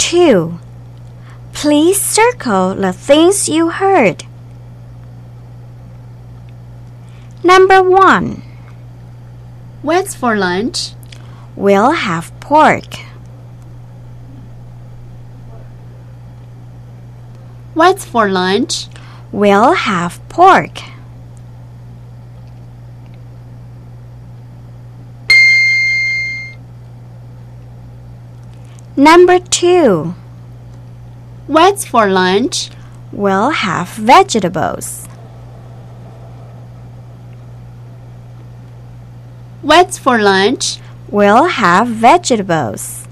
2. Please circle the things you heard. Number 1. What's for lunch? We'll have pork. What's for lunch? We'll have pork. Number 2. What's for lunch? We'll have vegetables. What's for lunch? We'll have vegetables.